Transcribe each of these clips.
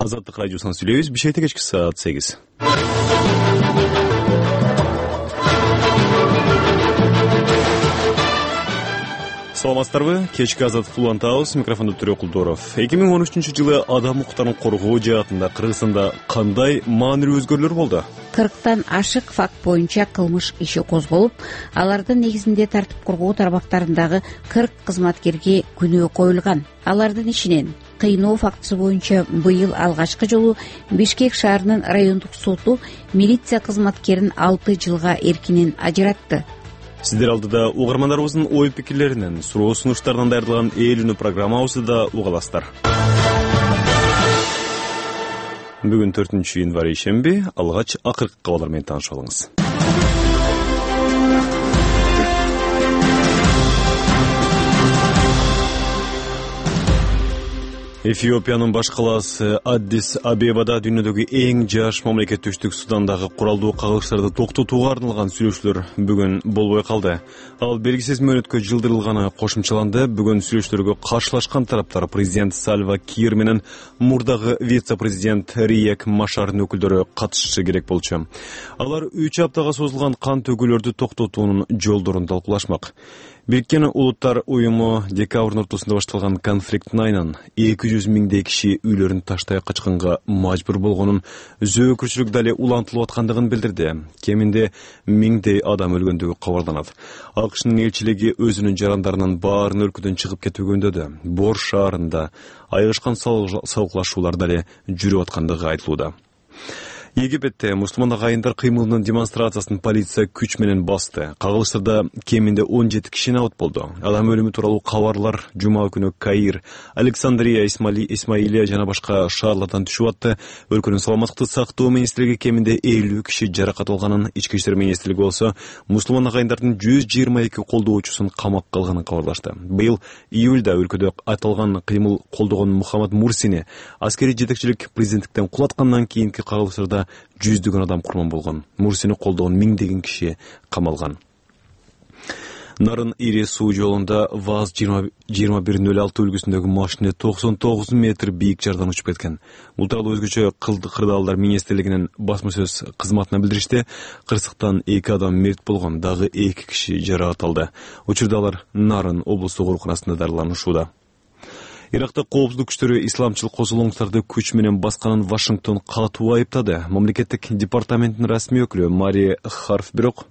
Азаттык радиосунан сүйлөйбүз. Бишкекте кечки саат 8. Саламатсыздарбы? Кечки Азаттык улантабыз. Микрофондо Төрө Кулдоров. 2013-жылы адам укуктарын коргоо жаатында Кыргызстанда кандай маанилүү өзгөрүүлөр болду? 40тан ашык факт боюнча кылмыш иши козголуп, алардын негизинде тартип коргоо тармактарындагы 40 кызматкерге күнөө коюлган. Алардын ишинен кыйноо фактысы боюнча быйыл алгачкы жолу Бишкек шаарынын райондук соту милиция кызматкерин 6 жылга эркинен ажыратты. Сиздер алдыда угармандарыбыздын ой пикирлеринен, суроо сунуштарынан даярдалган эл үнү программабызды да угаласыздар. Бүгүн 4-январь ишемби, алгач акыркы кабарлар менен таанышып алыңыз. Эфиопиянын баш калаасы Аддис Абебада дүйнөдөгү эң жаш мамлекет Түштүк Судандагы куралдуу кагылыштарды токтотууга арналган сүйлөшүүлөр бүгүн болбой калды. Ал белгисиз мөөнөткө жылдырылганы кошумчаланды. Бүгүн сүйлөшүүлөргө каршылашкан тараптар президент Сальва Кир менен мурдагы вице-президент Риек Машардын өкүлдөрү катышышы керек болчу. Алар 3 аптага созулган кан төгүүлөрдү токтотуунун жолдорун талкуулашмак. Бириккен Улуттар уюму декабрдын ортосунда башталган конфликттин айынан 200 миңдей киши үйлөрүн таштай качканга мажбур болгонун, зөөкүрчүлүк дали улантылып аткандыгын билдирди. Кеминде 1000дей адам өлгөндүгү кабарланат. АКШнын элчилиги өзүнүн жарандарынын баарын өлкөдөн чыгып кетүүгө үндөдү. Бор шаарында айгышкан салгылашуулар дали жүрүп аткандыгы айтылууда. Египетте мусулман агайындар кыймылынын демонстрациясын полиция күч менен басты. Кагылыштарда кеминде 17 киши абат болду. Адам өлүмү тууралуу кабарлар жума күнү Каир, Александрия, Исмаилия жана башка шаарлардан түшүп атты. Өлкөнүн саламаттыкты сактоо министрлиги кеминде 50 киши жаракат алганын, ички иштер министрлиги болсо мусулман агайындардын 122 колдоочусун камакка алганын кабарлашты. Быйыл июлда өлкөдө аталган кыймыл колдогон Мухаммад Мурсини аскерий жетекчилик президенттиктен кулаткандан кийинки кагылыштарда жүздөгөн адам курман болгон. Мурсини колдогон миңдеген киши камалган. Нарын ири суу жолунда ВАЗ 2106 үлгүсүндөгү машина 99 метр бийик жардан учуп кеткен. Бул тууралуу өзгөчө кырдаалдар министрлигинин басма сөз кызматына билдиришти. Кырсыктан 2 адам мерт болгон, дагы 2 киши жаракат алды. Учурда алар Нарын облустук ооруканасында дарыланышууда. Иракта коопсуздук күчтөрү исламчыл козголоңуштарды күч менен басканын Вашингтон катуу айыптады. Мамлекеттик департаменттин расмий өкүлү Мари Харф бирок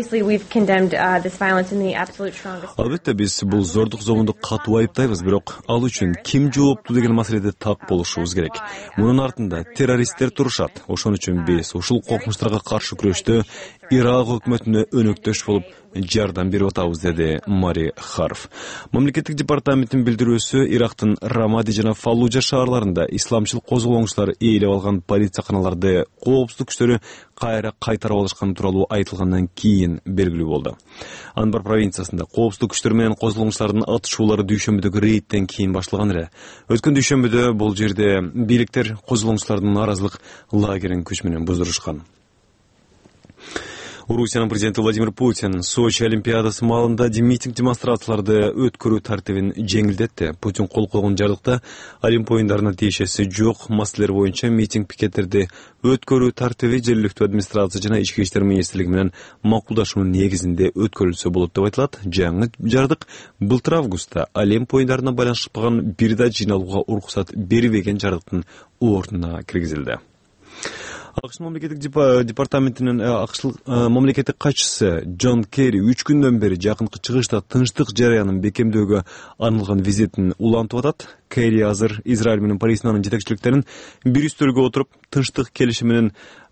албетте биз бул зордук зобунду катуу айыптайбыз, бирок ал үчүн ким жооптуу деген маселеде так болушубуз керек. Мунун артында террористтер турушат. Ошон үчүн биз ушул коркунучтарга каршы күрөштө Ирак өкмөтүнө өнөктөш болуп жардам берип атабыз, деди Мари Харф. Мамлекеттик департаменттин билдирүүсү Ирактын Рамади жана Фаллужа шаарларында исламчыл козголоңчулар ээлеп алган полицияканаларды коопсуздук күчтөрү кайра кайтарып алышканы тууралуу айтылгандан кийин белгилүү болду. Анбар провинциясында коопсуздук күчтөр менен козголоңчулардын атышуулары дүйшөмбүдөгү рейдтен кийин башталган эле. Өткөн дүйшөмбүдө бул жерде бийликтер козголоңчулардын нааразылык лагерин күч менен буздурушкан. Орусиянын президенти Владимир Путин Сочи олимпиадасы маалында митинг демонстрацияларды өткөрүү тартибин жеңилдетти. Путин кол койгон жарлыкта Олимп оюндарына тиешеси жок маселелер боюнча митинг пикеттерди өткөрүү тартиби жергиликтүү администрация жана ички иштер министрлиги менен макулдашуунун негизинде өткөрүлсө болот деп айтылат. Жаңы жардык былтыр августта Олимп оюндарына байланышпаган бир да жыйналууга уруксат бербеген жардыктын ордуна киргизилди. АКШ мамлекеттик департаментинин мамлекеттик катчысы Джон Керри 3 күндөн бери жакынкы чыгышта тынчтык жараянын бекемдөөгө арналган визитин улантып атат. Керри азыр Израиль менен Палестинанын жетекчиликтерин бир үстөлгө отуруп тынчтык келишиминин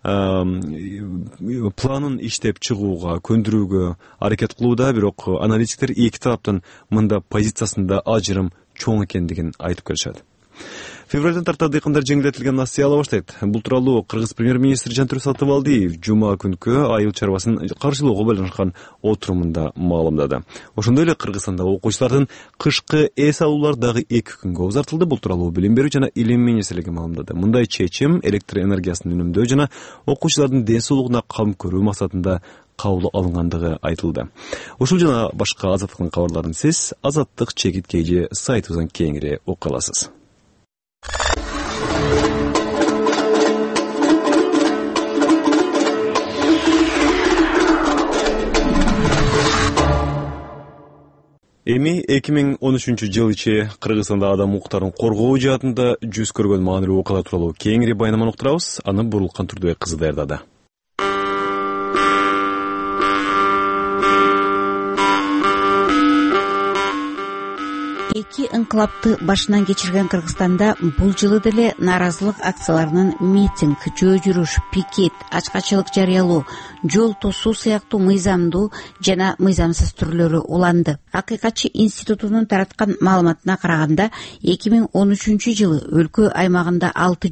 планын иштеп чыгууга көндүрүүгө аракет кылууда, бирок аналитиктер эки тараптын мында позициясында ажырым чоң экендигин айтып келишет. Февралдан тарта дыйкандар жеңилдетилген нация ала баштайт. Бул тууралуу Кыргыз премьер-министри Жантүрк Сатыбалдиев жума күнкү айыл чарбасын каршылоого байланышкан отурумунда маалымдады. Ошондой эле Кыргызстанда окуучулардын кышкы эс алуулар дагы 2 күнгө узартылды. Бул тууралуу Билим берүү жана Илим министрлиги маалымдады. Мындай чечим электр энергиясын үнөмдөө жана окуучулардын ден соолугуна кам көрүү максатында кабыл алынгандыгы айтылды. Ушул жана башка азаттыктын кабарларын сиз Азаттык чекит кейжи сайтыбыздан кеңири окуя аласыз. Эми 2013-жыл ичи Кыргызстанда адам укуктарын коргоо жаатында жүз көргөн маанилүү окуялар тууралуу кеңири байнаманы уктурабыз. Аны Бурулкан Турдубек кызы даярдады. Эки ыңкылапты башынан кечирген Кыргызстанда бул жылы деле нааразылык акцияларынын митинг, жөө жүрүш, пикет, ачкачылык жарыялоо, жол тосуу сыяктуу мыйзамдуу жана мыйзамсыз түрлөрү уланды. Акыйкатчы институтунун тараткан маалыматына караганда 2013-жылы өлкө аймагында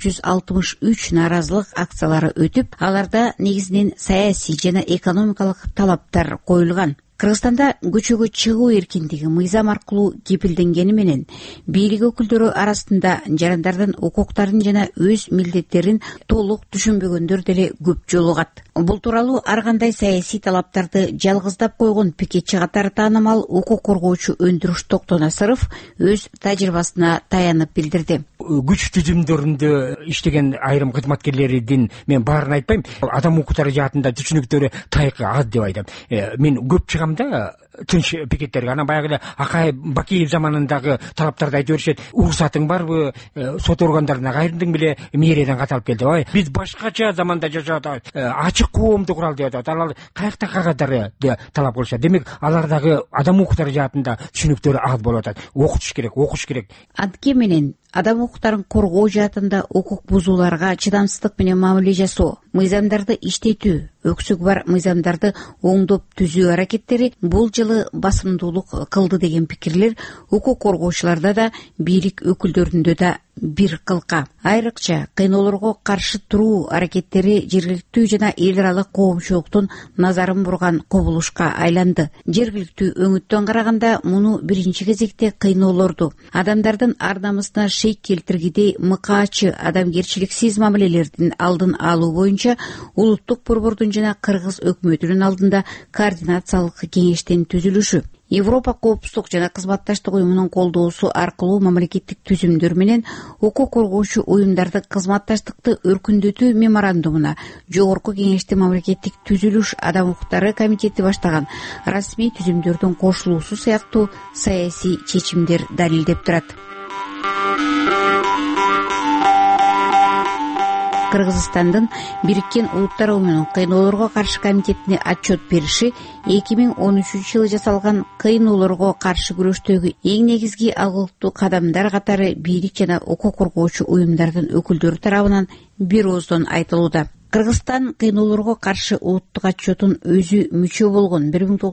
663 нааразылык акциялары өтүп, аларда негизинен саясий жана экономикалык талаптар коюлган. Кыргызстанда көчөгө чыгуу эркиндиги мыйзам аркылуу кепилденгени менен бийлик өкүлдөрү арасында жарандардын укуктарын жана өз милдеттерин толук түшүнбөгөндөр деле көп жолугат. Бул тууралуу ар кандай саясий талаптарды жалгыздап койгон пикетчи катары таанымал укук коргоочу Өндүрүш Токтонасыров өз тажрыйбасына таянып билдирди. Күч түзүмдөрүндө иштеген айрым кызматкерлердин мен баарын айтпайм, адам укуктары жаатында түшүнүктөрү тайкы аз деп айтам. Мен көп чыгамда тынч пикеттерге, анан баягы Акаев Бакиев заманындагы талаптарды айтып беришет. Уруксатың барбы, сот органдарына кайрылдың беле, мээреден кат алып келди. Биз башкача заманда жашап атабыз, ачык коомду курал деп атат. Алар каякта кагадары деп талап кылышат. Демек алардагы адам укуктары жаатында түшүнүктөрү аз болуп атат. Окутуш керек. Анткени менен адам укуктарын коргоо жаатында укук бузууларга чыдамсыздык менен мамиле жасоо, мыйзамдарды иштетүү, өксүгү бар мыйзамдарды оңдоп түзүү аракеттери бул жылы басымдуулук кылды деген пикирлер укук коргоочуларда да, бийлик өкүлдөрүндө да бир кылка. Айрыкча кыйноолорго каршы туруу аракеттери жергиликтүү жана эл аралык коомчулуктун назарын бурган кобулушка айланды. Жергиликтүү өңүттөн караганда муну биринчи кезекте кыйноолорду, адамдардын ар намысына шейк келтиргидей мыкаачы адамгерчиликсиз мамилелердин алдын алуу боюнча улуттук борбордун жана Кыргыз өкмөтүнүн алдында координациялык кеңештин түзүлүшү. Европа коопсуздук жана кызматташтык уюмунун колдоосу аркылуу мамлекеттик түзүмдөр менен укук коргоочу уюмдарды кызматташтыкты өркүндөтүү меморандумуна жогорку кеңештин мамлекеттик түзүлүш адам укуктары комитети баштаган расмий түзүмдөрдүн кошулуусу сыяктуу саясий чечимдер далилдеп турат. Кыргызстандын Бириккен Улуттар уюмунун кыйноолорго каршы комитетине отчет бериши 2013-жылы жасалган кыйноолорго каршы күрөштөгү эң негизги алгылыктуу кадамдар катары бийлик жана укук коргоочу уюмдардын өкүлдөрү тарабынан бир ооздон айтылууда. Кыргызстан кыйноолорго каршы улуттук отчетун өзү мүчө болгон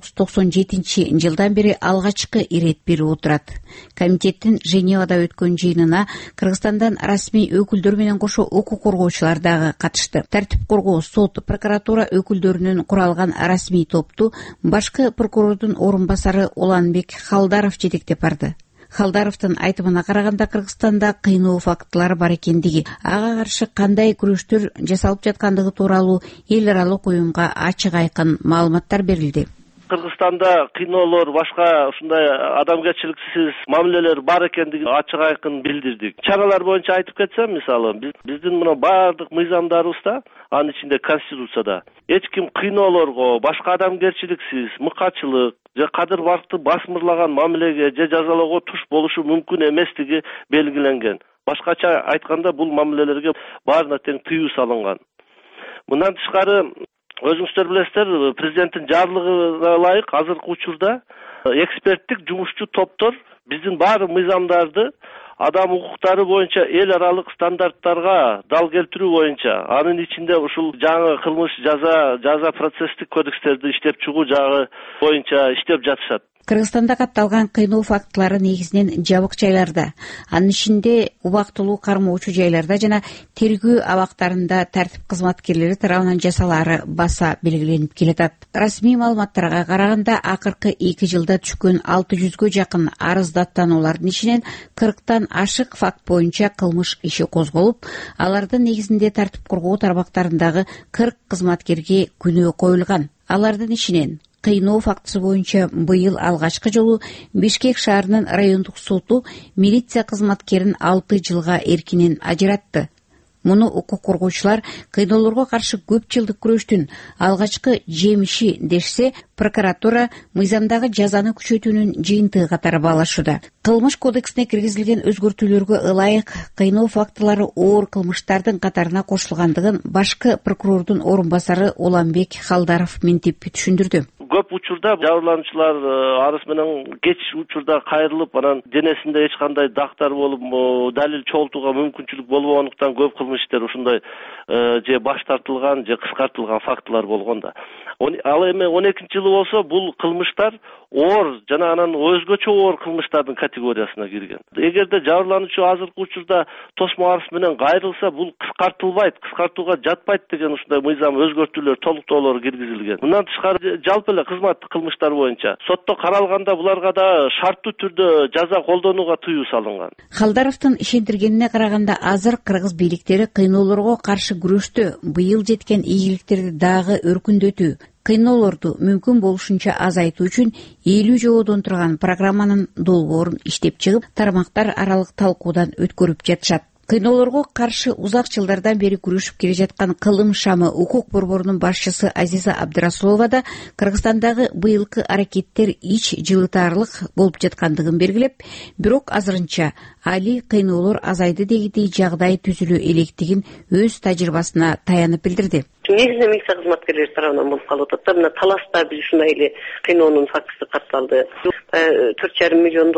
1997-жылдан бери алгачкы ирет берип отурат. Комитеттин Женевада өткөн жыйынына Кыргызстандан расмий өкүлдөр менен кошо укук коргоочулар дагы катышты. Тартип коргоо, сот, прокуратура өкүлдөрүнөн куралган расмий топту башкы прокурордун орун басары Уланбек Халдаров жетектеп барды. Халдаровдун айтымына караганда Кыргызстанда кыйноо фактылары бар экендиги, ага каршы кандай күрөштөр жасалып жаткандыгы тууралуу эл аралык уюмга ачык айкын маалыматтар берилди. Кыргызстанда кыйноолор, башка ушундай адамгерчиликсиз мамилелер бар экендигин ачык айкын билдирдик. Чаралар боюнча айтып кетсем, мисалы, биздин мына баардык мыйзамдарыбызда, анын ичинде Конституцияда эч ким кыйноолорго, башка адамгерчиликсиз, мыкачылык же кадыр баркты басмырлаган мамилеге же жазалоого туш болушу мүмкүн эместиги белгиленген. Башкача айтканда бул мамилелерге баарына тең тыюу салынган. Мындан тышкары өзүңүздөр билесиздер, президенттин жарлыгына ылайык азыркы учурда эксперттик жумушчу топтор биздин баары мыйзамдарды адам укуктары боюнча эл аралык стандарттарга дал келтирүү боюнча, анын ичинде ушул жаңы кылмыш жаза процесстик кодекстерди иштеп чыгуу жагы боюнча иштеп жатышат. Кыргызстанда катталган кыйноо фактылары негизинен жабык жайларда, анын ичинде убактылуу кармоочу жайларда жана тергөө абактарында тартип кызматкерлери тарабынан жасалаары баса белгиленип келатат. Расмий маалыматтарга караганда акыркы 2 жылда түшкөн 600гө жакын арыз даттануулардын ичинен 40тан ашык факт боюнча кылмыш иши козголуп, алардын негизинде тартип коргоо тармактарындагы 40 кызматкерге күнөө коюлган. Алардын ичинен кыйноо фактысы боюнча быйыл алгачкы жолу Бишкек шаарынын райондук соту милиция кызматкерин 6 жылга эркинен ажыратты. Муну укук коргоочулар кыйноолорго каршы көп жылдык күрөштүн алгачкы жемиши дешсе, прокуратура мыйзамдагы жазаны күчөтүүнүн жыйынтыгы катары баалашууда. Кылмыш кодексине киргизилген өзгөртүүлөргө ылайык кыйноо фактылары оор кылмыштардын катарына кошулгандыгын башкы прокурордун орун басары Уланбек Халдаров минтип түшүндүрдү. Көп учурда жабырлануучулар арыз менен кеч учурда кайрылып, анан денесинде эч кандай дактар болуп, далил чогултууга мүмкүнчүлүк болбогондуктан көп кылмыш иштер ушундай же баш тартылган, же кыскартылган фактылар болгон да. Ал эми 12-жылы болсо бул кылмыштар оор жана анан өзгөчө оор кылмыштардын категориясына кирген. Эгерде жабырлануучу азыркы учурда тосмо арыз менен кайрылса, бул кыскартылбайт, кыскартууга жатпайт деген ушундай мыйзам өзгөртүүлөр, толуктоолор киргизилген. Мындан тышкары жалпы эле кызматтык кылмыштар боюнча сотто каралганда буларга да шарттуу түрдө жаза колдонууга тыюу салынган. Халдаровдун ишендиргенине караганда, азыр кыргыз бийликтери кыйноолорго каршы күрөштө быйыл жеткен ийгиликтерди дагы өркүндөтүү, кыйноолорду мүмкүн болушунча азайтуу үчүн 50 жободон турган программанын долбоорун иштеп чыгып, тармактар аралык талкуудан өткөрүп жатышат. Кыйноолорго каршы узак жылдардан бери күрөшүп келе жаткан Кылым шамы укук борборунун башчысы Азиза Абдрасулова да Кыргызстандагы быйылкы аракеттер ич жылытаарлык болуп жаткандыгын белгилеп, бирок азырынча али кыйноолор азайды дегидей жагдай түзүлө электигин өз тажрыйбасына таянып билдирди. Негизинен милиция кызматкерлери тарабынан болуп калып атат. Мына Таласта биз ушундай эле кыйноонун фактысы катталды. $4,5 миллион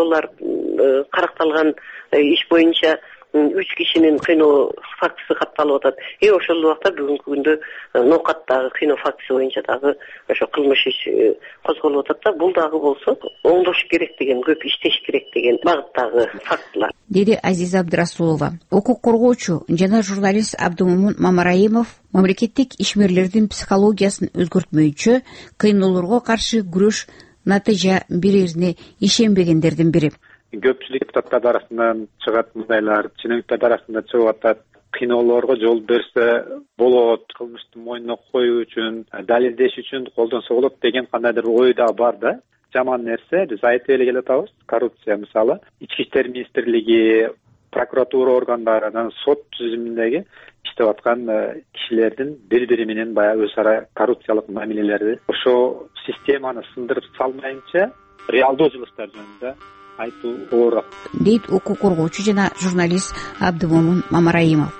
каракталган иш боюнча 3 кишинин кыйноо фактысы катталып атат. Ошол убакта бүгүнкү күндө Ноокаттагы кыйноо фактысы боюнча дагы ошо кылмыш иш козголуп атат да, бул дагы болсо оңдош керек деген, көп иштеш керек деген багыттагы фактылар, деди Азиза Абдрасулова. Укук коргоочу жана журналист Абдумомун Мамараимов мамлекеттик ишмерлердин психологиясын өзгөртмөйүнчө кыйноолорго каршы күрөш натыйжа берерине ишенбегендердин бири. Көпчүлүк депутаттар арасынан чыгат мындайлар, чиновниктер арасында чыгып атат. Кыйноолорго жол берсе болот, кылмышты мойнуна коюу үчүн, далилдеш үчүн колдонсо болот деген кандайдыр ой да бар да. Жаман нерсе, биз айтып эле келатабыз. Коррупция мисалы, Ички иштер министрлиги, прокуратура органдарынан сот түзүмүндөгү иштеп аткан кишилердин бири-бири менен баягы өз ара коррупциялык мамилелерди ошо системаны сындырып салмайынча реалдуу жылыштар жөнүндө айтуу оорук, дейт укук коргоочу жана журналист Абдумомун Мамараимов.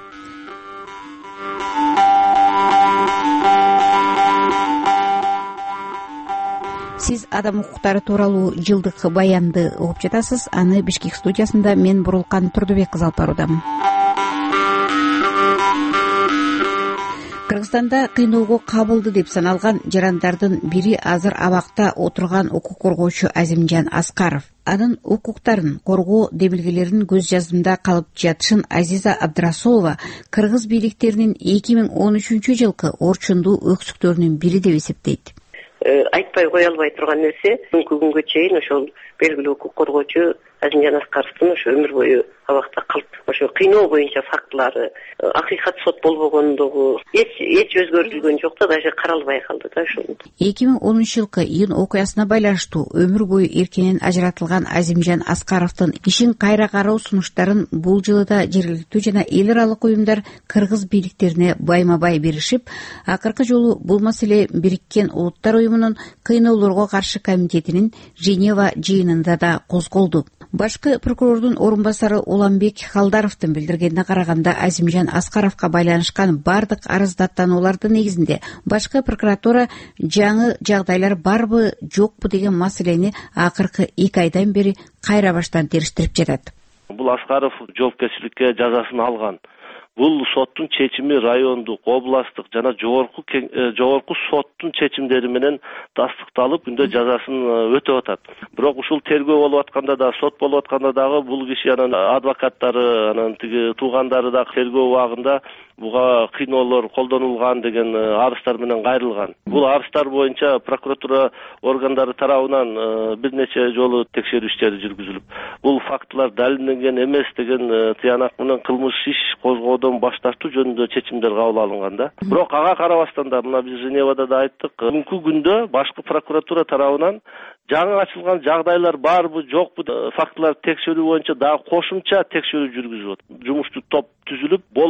Сиз адам укуктары тууралуу жылдык баянды угуп жатасыз. Аны Бишкек студиясында мен Бурулкан Турдубек кызы алып баруудамын. Кыргызстанда кыйноого кабылды деп саналган жарандардын бири азыр абакта отурган укук коргоочу Азимжан Аскаров. Анын укуктарын коргоо демилгелеринин көз жазымында калып жатышын Азиза Абдрасулова кыргыз бийликтеринин 2013-жылкы орчундуу өксүктөрүнүн бири деп эсептейт. Айтпай кое албай турган нерсе, бүгүнкү күнгө чейин ошол белгилүү укук коргоочу Азимжан Аскаровдун ошо өмүр бою абакта калып, ошо кыйноо боюнча фактылары, акыйкат сот болбогондугу эч өзгөртүлгөн жок да, даже каралбай калды да ошол. 2010-жылкы июнь окуясына байланыштуу өмүр бою эркинен ажыратылган Азимжан Аскаровдун ишин кайра кароо сунуштарын бул жылы да жергиликтүү жана эл аралык уюмдар кыргыз бийликтерине байма-бай беришип, акыркы жолу бул маселе Бириккен Улуттар уюмунун кыйноолорго каршы комитетинин Женева жыйынында да козголду. Башкы прокурордун орун басары Уланбек Халдаровдун билдиргенине караганда, Азимжан Аскаровго байланышкан бардык арыз даттануулардын негизинде башкы прокуратура жаңы жагдайлар барбы, жокпу деген маселени акыркы 2 айдан бери кайра баштан териштирип жатат. Бул Аскаров жоопкерчиликке жазасын алган. Бул соттун чечими райондук, областтык жана жогорку соттун чечимдери менен тастыкталып, күндө жазасын өтөп атат. Бирок ушул тергөө болуп атканда да, сот болуп атканда дагы бул киши анан адвокаттары, анан тиги туугандары да тергөө убагында буга кыйноолор колдонулган деген арыздар менен кайрылган. Бул арыздар боюнча прокуратура органдары тарабынан бир нече жолу текшерүү иштери жүргүзүлүп, бул фактылар далилденген эмес деген тыянак менен кылмыш иш козгоодон баш тартуу жөнүндө чечимдер кабыл алынган да. Бирок ага карабастан да, мына биз Женевада да айттык, бүгүнкү күндө башкы прокуратура тарабынан жаңы ачылган жагдайлар барбы, жокпу фактылар текшерүү боюнча дагы кошумча текшерүү жүргүзүлүп атат. Жумуштуу топ түзүлүп, болгон бул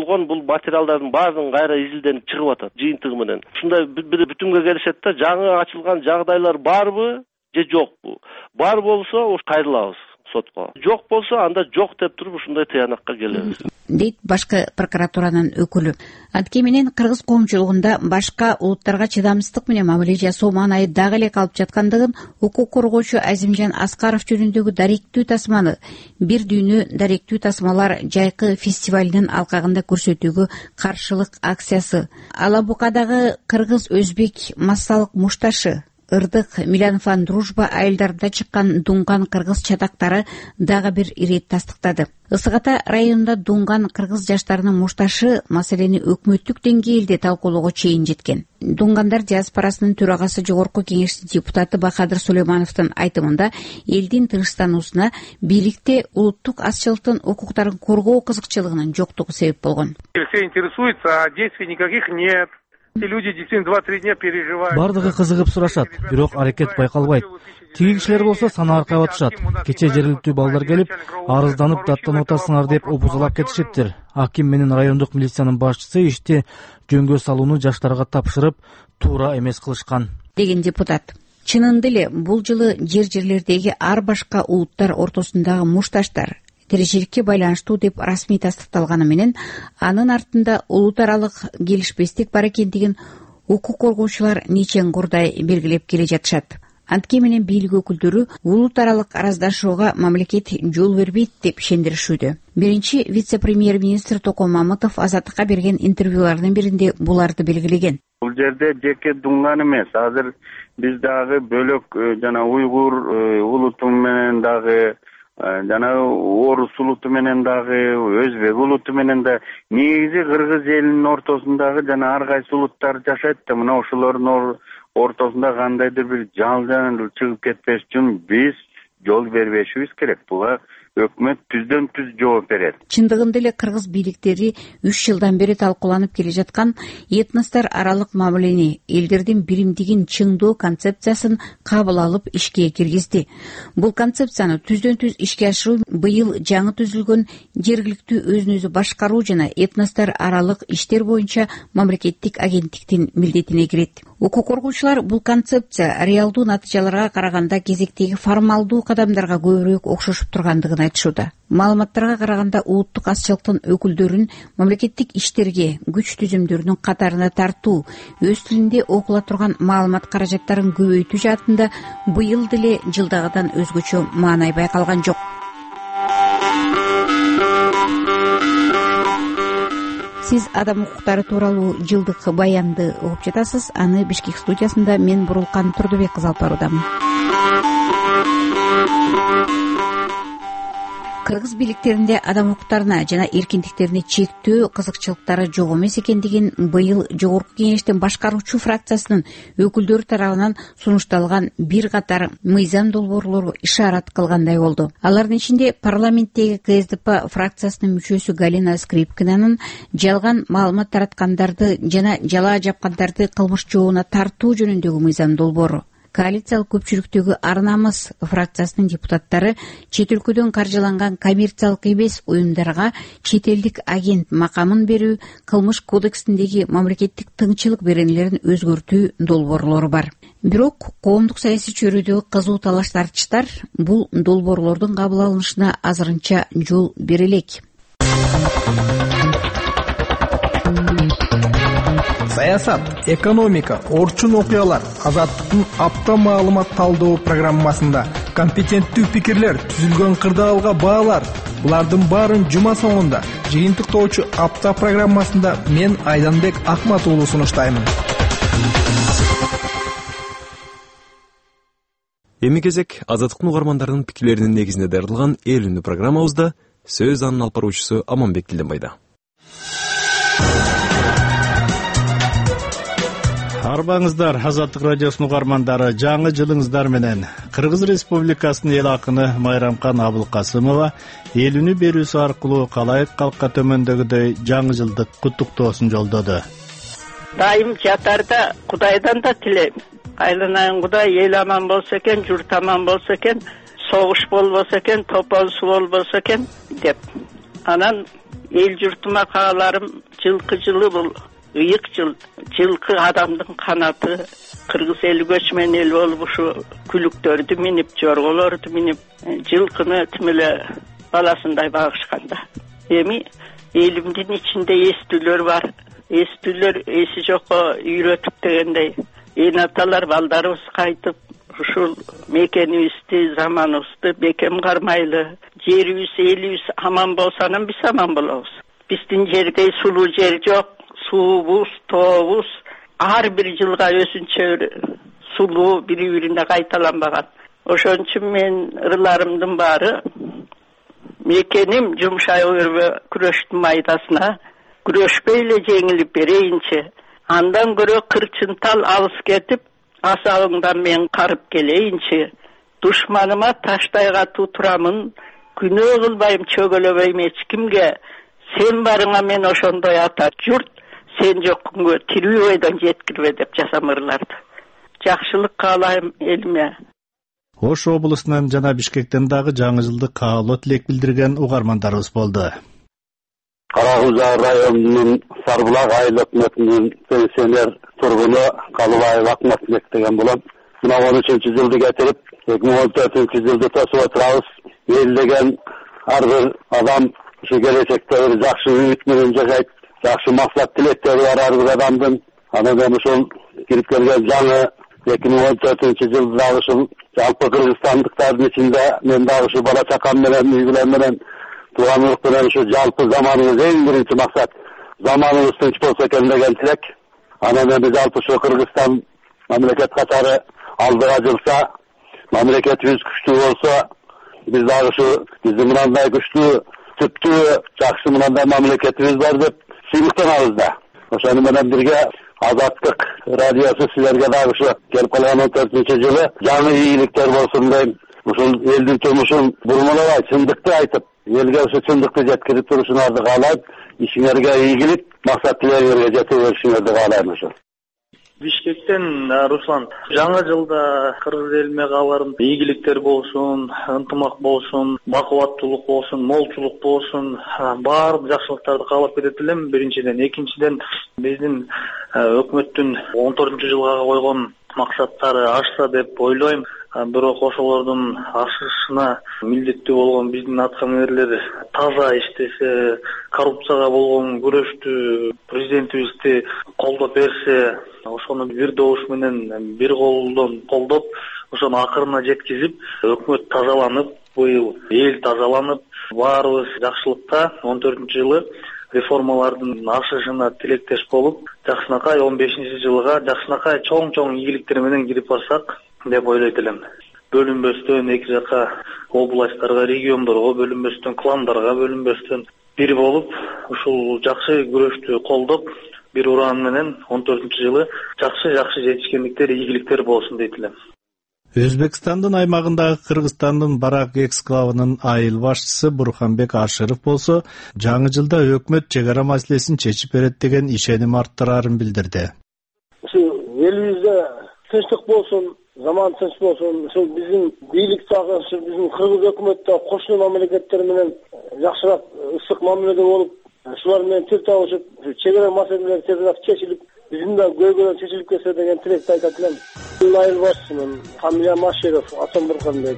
материалдардын баардыгы кайра изилденип чыгып атат жыйынтыгы менен. Ушундай бир бүтүнгө келишет да, жаңы ачылган жагдайлар барбы же жокпу? Бар болсо ушу кайрылабыз сотко. Жок болсо анда жок деп туруп ушундай тыянакка келебиз, дейт башкы прокуратуранын өкүлү. Анткени менен кыргыз коомчулугунда башка улуттарга чыдамсыздык менен мамиле жасоо маанайы дагы эле калып жаткандыгын укук коргоочу Азимжан Аскаров жөнүндөгү даректүү тасманы бир дүйнө даректүү тасмалар жайкы фестивалинин алкагында көрсөтүүгө каршылык акциясы, Алабукадагы кыргыз-өзбек массалык мушташы, Ырдык, Милянфан дружба айылдарында чыккан дунган кыргыз чатактары дагы бир ирет тастыктады. Ысык Ата районунда дунган кыргыз жаштарынын мушташы маселени өкмөттүк деңгээлде талкуулоого чейин жеткен. Дунгандар диаспорасынын төрагасы Жогорку Кеңештин депутаты Бахадыр Сулеймановдун айтымында элдин тынчтануусуна бийликте улуттук азчылыктын укуктарын коргоо кызыкчылыгынын жоктугу себеп болгон. Все интересуются, а действий никаких нет. Люди действительно 2-3 дня переживают. Бардыгы кызыгып сурашат, бирок аракет байкалбайт. Тиги кишилер болсо санаа аркай атышат. Кече жергиликтүү балдар келип, арызданып даттанып атасыңар деп опузалап кетишиптир. Аким менен райондук милициянын башчысы ишти жөнгө салууну жаштарга тапшырып, туура эмес кылышкан, деген депутат. Чынында эле бул жылы жерлердеги ар башка улуттар ортосундагы мушташтар тиричиликке байланыштуу деп расмий тастыкталганы менен анын артында улут аралык келишпестик бар экендигин укук коргоочулар нечен курдай белгилеп келе жатышат. Анткени менен бийлик өкүлдөрү улут аралык араздашууга мамлекет жол бербейт деп ишендиришүүдө. Биринчи вице-премьер-министр Токон Мамытов Азаттыкка берген интервьюларынын биринде буларды белгилеген. Бул жерде жеке дунган эмес, азыр биз дагы бөлөк жана уйгур улуту менен дагы жана орус улуту менен дагы өзбек улуту менен да негизи кыргыз элинин ортосундагы жана ар кайсы улуттар жашайт да, мына ошолордун ортосунда кандайдыр бир жаңылык чыгып кетпеш үчүн биз жол бербешибиз керек. Буга өкмөт түздөн түз жооп берет. Чындыгында эле кыргыз бийликтери 3 жылдан бери талкууланып келе жаткан этностор аралык мамилени, элдердин биримдигин чыңдоо концепциясын кабыл алып ишке киргизди. Бул концепцияны түздөн түз ишке ашыруу быйыл жаңы түзүлгөн жергиликтүү өзүн өзү башкаруу жана этностор аралык иштер боюнча мамлекеттик агенттиктин милдетине кирет. Укук коргоочулар бул концепция реалдуу натыйжаларга караганда кезектеги формалдуу кадамдарга көбүрөөк окшошуп тургандыгын айтышууда. Маалыматтарга караганда улуттук азчылыктын өкүлдөрүн мамлекеттик иштерге, күч түзүмдөрүнүн катарына тартуу, өз тилинде окула турган маалымат каражаттарын көбөйтүү жаатында быйыл деле жылдагыдан өзгөчө маанай байкалган жок. Сиз адам укуктары тууралуу жылдык баянды угуп жатасыз. Аны Бишкек студиясында мен Бурулкан Турдубек кызы алып баруудамын. Кыргыз бийликтеринде адам укуктарына жана эркиндиктерине чектөө кызыкчылыктары жок эмес экендигин быйыл Жогорку Кеңештин башкаруучу фракциясынын өкүлдөрү тарабынан сунушталган бир катар мыйзам долбоорлору ишарат кылгандай болду. Алардын ичинде парламенттеги КСДП фракциясынын мүчөсү Галина Скрипкинанын жалган маалымат тараткандарды жана жалаа жапкандарды кылмыш жообуна тартуу жөнүндөгү мыйзам долбоору. Коалициялык көпчүлүктөгү Ар намыс фракциясынын депутаттары чет өлкөдөн каржыланган коммерциялык эмес уюмдарга чет элдик агент макамын берүү, кылмыш кодексиндеги мамлекеттик тыңчылык беренелерин өзгөртүү долбоорлору бар. Бирок коомдук саясий чөйрөдөгү кызуу талаш тартыштар бул долбоорлордун кабыл алынышына азырынча жол бере элек. Саясат, экономика, орчун окуялар Азаттыктын апта маалымат талдоо программасында компетенттүү пикирлер, түзүлгөн кырдаалга баалар. Булардын баарын жума соңунда жыйынтыктоочу апта программасында мен Айданбек Акмат уулу сунуштаймын. Эми кезек Азаттыктын угармандарынын пикирлеринин негизинде даярдалган эл үнү программабызда сөз анын алып баруучусу Аманбек Тилденбайда. Арбаңыздар, Азаттык радиосунун угармандары, жаңы жылыңыздар менен. Кыргыз Республикасынын эл акыны Майрамкан Абылкасымова эл үнү берүүсү аркылуу калайык калкка төмөндөгүдөй жаңы жылдык куттуктоосун жолдоду. Дайым жатарда Кудайдан да тилейм. Айланайын Кудай эл аман болсо экен, журт аман болсо экен, согуш болбосо экен, топол суу болбосо экен деп. Анан эл журтума кааларым жылкы жылы бул ыйык жылкы адамдын канаты. Кыргыз эли көчмөн эл болуп ушу күлүктөрдү минип, жорголорду минип, жылкыны тим эле баласындай багышканда. Эми элимдин ичинде эстүүлөр бар. Эстүүлөр эси жокко үйрөтүп дегендей. Эн аталар балдарыбыз кайтып ушул мекенибизди, заманыбызды бекем кармайлы. Жерибиз, элибиз аман болсо анан биз аман болобуз. Биздин жердей сулуу жер жок. Суубуз, тообуз ар бир жылга өзүнчө сулуу, бири-бирине кайталанбаган. Ошон үчүн мен ырларымдын баары мекеним жумшай өрбө күрөштүн майдасына күрөшпөй эле жеңилип берейинчи. Андан көрө кырчынтал алыс кетип, асабыңдан мен карып келейинчи. Душманыма таштай катуу турамын, күнөө кылбайм, чөгөлөбөйм эч кимге. Сен барыңа мен ошондой ата журт, сен жок күнгө тирүү ойдон жеткирбе деп жасамырларды. Жакшылык каалайм элиме. Ош облусунан жана Бишкектен дагы жаңы жылдык каалоо тилек билдирген угармандарыбыз болду. Карагуза районунун Сарбулак айыл өкмөтүнүн пенсионер тургуну Калыбаев Акмат Тилек деген болом. Мына 13-жылды кетирип, 2014-жылды тосуп отурабыз. Элдеген ар бир адам ушу келечекте бир жакшы үмүт менен жашайт. Жакшы максат тилектери бар ар бир адамдын. Анан мен ушул кирип келген жаңы 2014-жылды дагы ушул жалпы кыргызстандыктардын ичинде мен дагы ушу бала чакам менен, үй-бүлөм менен, тууганлык менен ушу жалпы заманыбыз эң биринчи максат заманыбыз тынч болсо экен деген тилек. Анан эми жалпы ушу Кыргызстан мамлекет катары алдыга жылса, мамлекетибиз күчтүү болсо, биз дагы ушу биздин мындай күчтүү, түптүү, жакшы мындай мамлекетибиз бар деп сыймыктанабыз да. Ошону менен бирге Азаттык радиосу силерге дагы ушу келип калган 14-жылы жаңы ийгиликтер болсун дейм. Ушул элдин турмушун бурмалабай, чындыкты айтып, элге ушу чындыкты жеткирип турушуңарды каалайм. Ишиңерге ийгилик, максат тилегиңерге жете беришиңерди каалайм ошо. Бишкектен Руслан, жаңы жылда кыргыз элиме кааларым ийгиликтер болсун, ынтымак болсун, бакубаттуулук болсун, молчулук болсун, баардык жакшылыктарды каалап кетет элем. Биринчиден, экинчиден биздин өкмөттүн 14-жылга койгон максаттары ашса деп ойлойм. Бирок ошолордун ашышына милдеттүү болгон биздин аткаминерлер таза иштесе, коррупцияга болгон күрөштү президентибизди колдоп берсе, ошону бир добуш менен, бир колдон колдоп, ошону акырына жеткизип, өкмөт тазаланып, быйыл эл тазаланып, баарыбыз жакшылыкта 14-жылы реформалардын ашышына тилектеш болуп, жакшынакай 15-жылга жакшынакай чоң ийгиликтер менен кирип барсак деп ойлойт элем. Бөлүнбөстөн эки жака областтарга, региондорго бөлүнбөстөн, кландарга бөлүнбөстөн бир болуп, ушул жакшы күрөштү колдоп, бир уран менен 14-жылы жакшы жетишкендиктер, ийгиликтер болсун дейт элем. Өзбекстандын аймагындагы Кыргызстандын Барак эксклавынын айыл башчысы Бурханбек Ашыров болсо, жаңы жылда өкмөт чек ара маселесин чечип берет деген ишеним арттырарын билдирди. Элибизде тынчтык болсун, заман тынч болсун, ушул биздин бийлик дагы, биздин кыргыз өкмөттө кошуна мамлекеттер менен жакшыраак ысык мамиледе болуп, шулар менен тил табышып, чек ара маселелери тезирээк чечилип, биздин да көйгөйлөр чечилип кетсе деген тилекти айтат элем. Айыл башчымын, фамилиям Аширов, атым Бурханбек.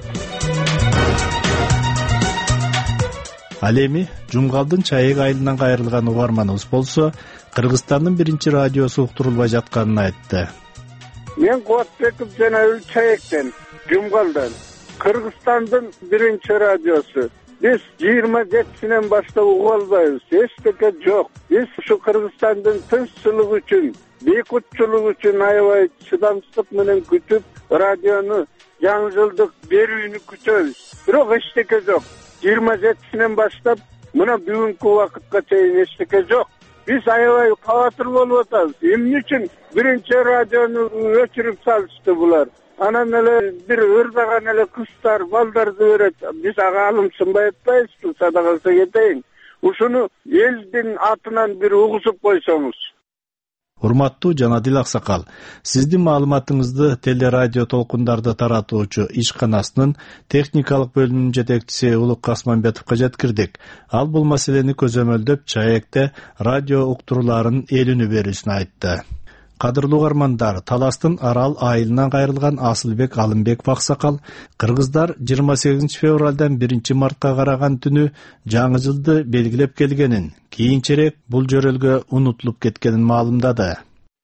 Ал эми Жумгалдын Чайык айылынан кайрылган угарманыбыз болсо, Кыргызстандын биринчи радиосу уктурулбай жатканын айтты. Мен Кубатбеков Жанабил Чайыктен, Жумгалдан. Кыргызстандын биринчи радиосу. Биз 27-синен баштап уга албайбыз. Эчтеке жок. Биз ушу Кыргызстандын тынччылыгы үчүн, бейкутчулугу үчүн аябай чыдамсыздык менен күтүп, радиону жаңы жылдык берүүнү күтөбүз. Бирок эчтеке жок. 27-синен баштап мына бүгүнкү убакытка чейин эчтеке жок. Биз аябай кабатыр болуп атабыз. Эмне үчүн биринчи радиону өчүрүп салышты булар? Анан эле бир ырдаган эле кыздар, балдарды берет. Биз ага алымсынбай атпайбызбы, садакасы кетейин. Ушуну элдин атынан бир угузуп койсоңуз. Урматтуу Жанадил Аксакал, сиздин маалыматыңызды телерадио толкундарды таратуучу ишканасынын техникалык бөлүмүнүн жетекчиси Улук Касманбетовго жеткирдик. Ал бул маселени көзөмөлдөп, чаекте радио уктурууларын элүүнү берүүсүн айтты. Кадырлуу угармандар, Таластын Арал айылынан кайрылган Асылбек Алымбеков Аксакал кыргыздар 28 февралдан 1 мартка караган түнү жаңы жылды белгилеп келгенин, кийинчерээк бул жөрөлгө унутулуп кеткенин маалымдады.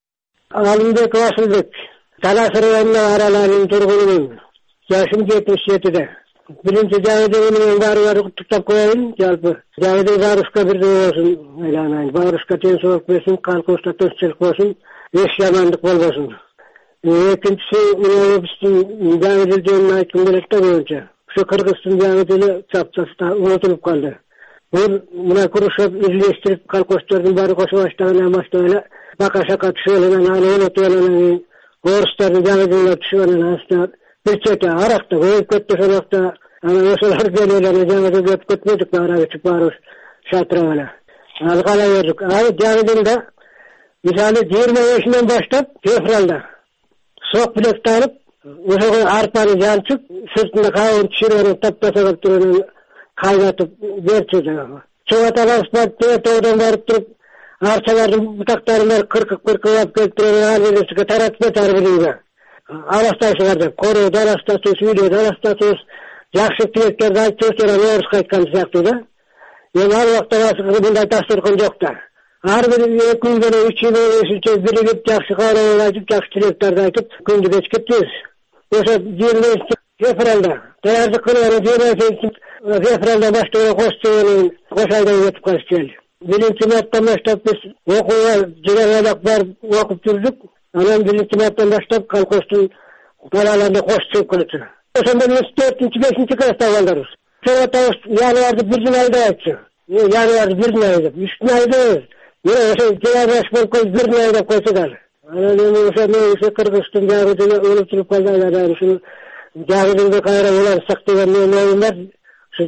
Алымбеков Асылбек, Талас районунун Арал айылынын тургунумун. Жашым 77-де. Биринчи жаңы жыл менен баары куттуктап коеюн, жалпы. Жаңы жыл баарыбызга бирдей болсун, айланайын. Баарыбызга тынчтык берсин, калкыбызда тынчтык болсун. Эч жамандык болбосун. Экинчиси, биздин жаңы жыл жөнүндө айткым келет да көбүнчө. Ушу Кыргыздын жаңы жылы чапчаста унутулуп калды. Бул мына Курушев изилештирип, колхоздордун баары кошо баштагандан баштап эле бака-шака түшүп эле, аны унутуп эле, орустардын жаңы жылына түшүп эле, бир чети аракта көбөйүп кетти, ошолокто анан ошолор келип эле жаңы жылга өтүп кетмедик, баарыбыз шатырап эле. Ал кала бердик. Ал жаңы жылда мисалы 25-ден баштап февралда сок билек таанып, ошого арпаны жанчып, сыртында кабын түшүрүп, таптаса кылып туруп кайнатып берчү. Чоңаталас тоодон барып туруп, арчалардын бутактарын кыркып алып келип туруп, ал жерге таратып кетер билүүгө. Аластайсыңар деп, короо дарастасыз, үйлө дарастасыз, жакшы тилектерди айтып, орусча айткан сыяктуу да. Эми ал убакта мындай тастыркын жок да. Ар бир 2 күндөн 3 күндөн биригип жакшы каалоо айтып, жакшы тилектерди айтып, күндү кечкиртебиз. Ошо 20 февралда, даярды кылып, 20 февралда баштап кош айдан өтүп калышты. 1 марттан баштап биз окууга жыгалак барып окуп жүрдүк. Анан 1 марттан баштап колхоздун балаларына кош чыгып келет. Ошондо 4-5 класста балдарбыз. Чоңатабыз январды 1 айда айтчу. Январды 1 айда, 3 айда. Ошо жыгалаш болуп калып 1 айда койсуңар. Анан эми ошо Кыргыздын жаңы жылы унутулуп калды. Ушул жаңы жылды кайра улантсак деген оюм бар. Ушу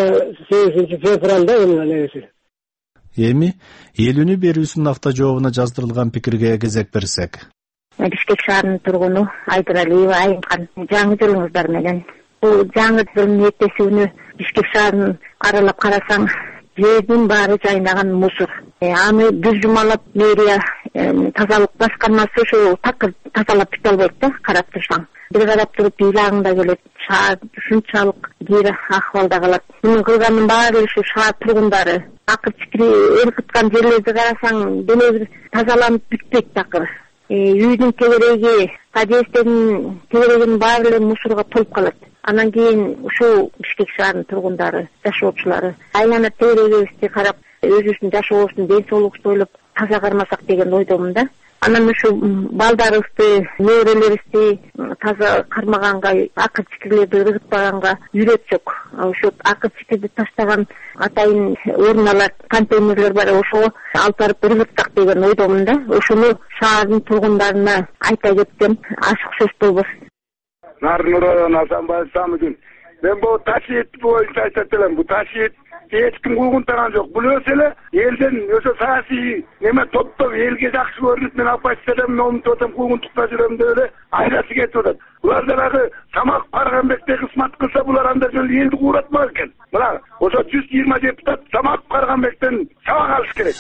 28 февралда эмне. Эми элүүнү берүүсүнүн автожообуна жаздырылган пикирге кезек берсек. Бишкек шаарынын тургуну Айдар Алиева Айымкан. Жаңы жылыңыздар менен. Бул жаңы жылдын эртеси күнү Бишкек шаарын аралап карасаң, жердин баары жайнаган мусор. Аны бир жумалап мэрия тазалык башкармасы ушу такыр тазалап бүт албайт да, карап турсаң. Бир карап туруп ыйлагыңда келет. Шаар ушунчалык кийин акыбалда калат. Мунун кылганын баары ушу шаар тургундары. Акыр чикири эркыткан жерлерди карасаң, деле тазаланып бүтпөйт такыр. Үйдүн тегереги, подъезддин тегерегинин баары эле мусорго толуп калат. Анан кийин ушул Бишкек шаарынын тургундары, жашоочулары айлана тегерегибизди карап, өзүбүздүн жашообуздун ден соолугубузду ойлоп таза кармасак деген ойдомун да. Анан ушу балдарыбызды, неберелерибизди таза кармаганга, акыр чикирлерди ыргытпаганга үйрөтсөк, ошо акыр чикирди таштаган атайын урналар, контейнерлер бар, ошого алып барып ыргытсак деген ойдомун да. Ошону шаардын тургундарына айта кетсем, ашык сөз болбос. Нарын району Асанбаев Самыгин. Мен бул ташиет боюнча айтат элем. Бул ташиет эч ким куугунтаган жок. Бул эле элден ошо саясий неме топтоп элге жакшы көрүнүп, мен оппозициядамын, умтуп атам, куугунтукта жүрөм деп эле айрасы кетип атат. Булар дагы Самак Карганбекте кызмат кылса, булар анда жөн элди кууратмак экен. Мына ошо 120 депутат Самак Карганбектен сабак алыш керек.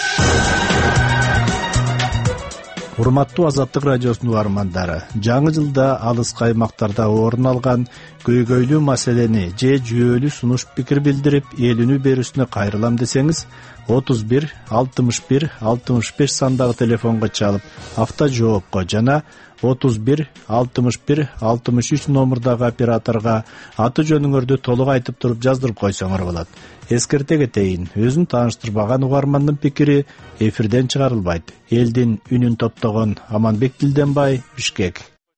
Урматтуу Азаттык радиосунун угармандары, жаңы жылда алыс аймактарда орун алган көйгөйлүү маселени же жүйөлүү сунуш пикир билдирип, элүүнү берүүсүнө кайрылам десеңиз, 31 61 65 сандагы телефонго чалып, автожоопко жана 31 61 63 номурдагы операторго аты жөнүңөрдү толук айтып туруп жаздырып койсоңор болот. Эскерте кетейин, өзүн тааныштырбаган угармандын пикири эфирден чыгарылбайт. Элдин үнүн топтогон Аманбек Дилденбай, Бишкек.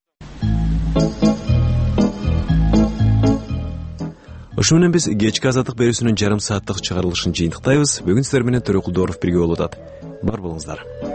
Ошо менен биз кечки азаттык берүүсүнүн жарым сааттык чыгарылышын жыйынтыктайбыз. Бүгүн сиздер менен Төрөкулдоров бирге болуп атат. Бар болуңуздар.